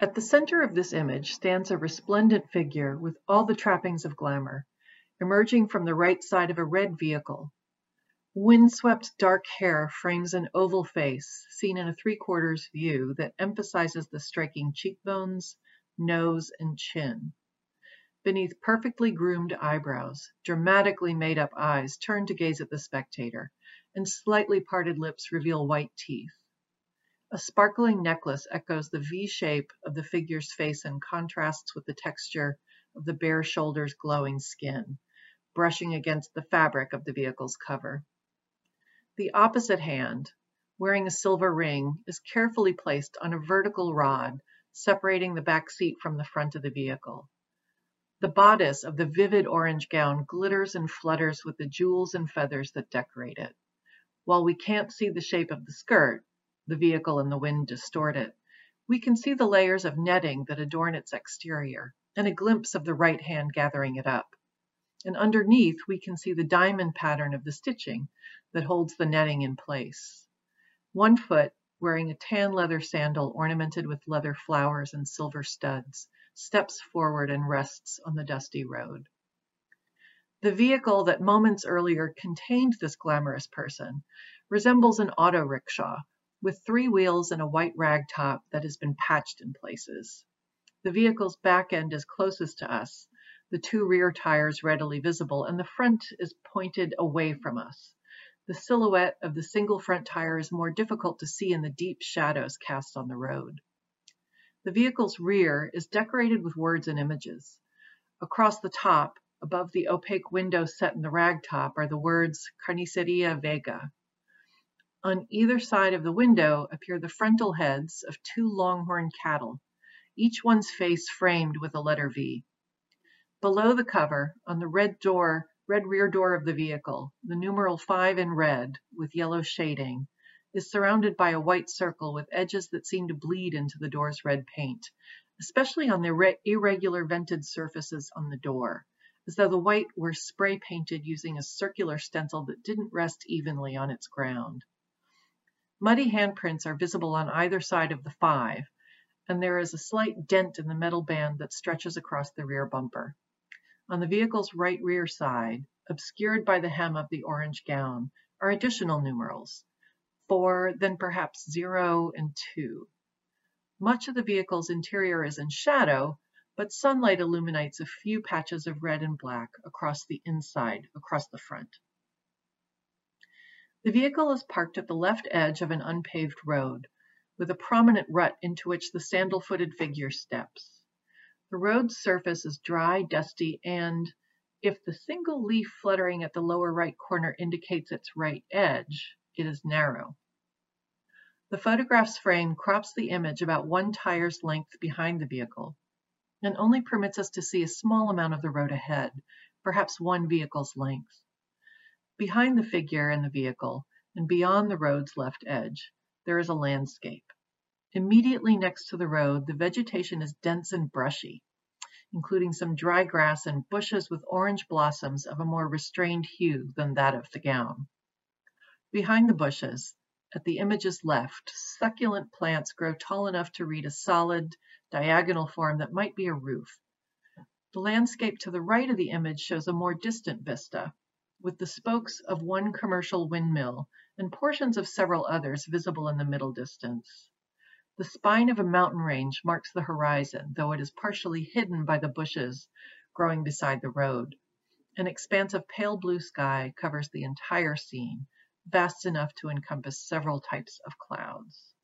At the center of this image stands a resplendent figure with all the trappings of glamour, emerging from the right side of a red vehicle. Windswept dark hair frames an oval face, seen in a three-quarters view that emphasizes the striking cheekbones, nose, and chin. Beneath perfectly groomed eyebrows, dramatically made-up eyes turn to gaze at the spectator, and slightly parted lips reveal white teeth. A sparkling necklace echoes the V shape of the figure's face and contrasts with the texture of the bare shoulders' glowing skin, brushing against the fabric of the vehicle's cover. The opposite hand, wearing a silver ring, is carefully placed on a vertical rod, separating the back seat from the front of the vehicle. The bodice of the vivid orange gown glitters and flutters with the jewels and feathers that decorate it. While we can't see the shape of the skirt, the vehicle and the wind distort it, we can see the layers of netting that adorn its exterior, and a glimpse of the right hand gathering it up. And underneath, we can see the diamond pattern of the stitching that holds the netting in place. One foot, wearing a tan leather sandal ornamented with leather flowers and silver studs, steps forward and rests on the dusty road. The vehicle that moments earlier contained this glamorous person resembles an auto rickshaw, with three wheels and a white rag top that has been patched in places. The vehicle's back end is closest to us, the two rear tires readily visible, and the front is pointed away from us. The silhouette of the single front tire is more difficult to see in the deep shadows cast on the road. The vehicle's rear is decorated with words and images. Across the top, above the opaque window set in the rag top, are the words Carniceria Vega. On either side of the window appear the frontal heads of two longhorn cattle, each one's face framed with a letter V. Below the cover, on the red rear door of the vehicle, the numeral 5 in red, with yellow shading, is surrounded by a white circle with edges that seem to bleed into the door's red paint, especially on the irregular vented surfaces on the door, as though the white were spray painted using a circular stencil that didn't rest evenly on its ground. Muddy handprints are visible on either side of the 5, and there is a slight dent in the metal band that stretches across the rear bumper. On the vehicle's right rear side, obscured by the hem of the orange gown, are additional numerals, 4, then perhaps 0 and 2. Much of the vehicle's interior is in shadow, but sunlight illuminates a few patches of red and black across the inside, across the front. The vehicle is parked at the left edge of an unpaved road, with a prominent rut into which the sandal-footed figure steps. The road's surface is dry, dusty, and, if the single leaf fluttering at the lower right corner indicates its right edge, it is narrow. The photograph's frame crops the image about one tire's length behind the vehicle, and only permits us to see a small amount of the road ahead, perhaps one vehicle's length. Behind the figure and the vehicle, and beyond the road's left edge, there is a landscape. Immediately next to the road, the vegetation is dense and brushy, including some dry grass and bushes with orange blossoms of a more restrained hue than that of the gown. Behind the bushes, at the image's left, succulent plants grow tall enough to read a solid, diagonal form that might be a roof. The landscape to the right of the image shows a more distant vista, with the spokes of one commercial windmill and portions of several others visible in the middle distance. The spine of a mountain range marks the horizon, though it is partially hidden by the bushes growing beside the road. An expanse of pale blue sky covers the entire scene, vast enough to encompass several types of clouds.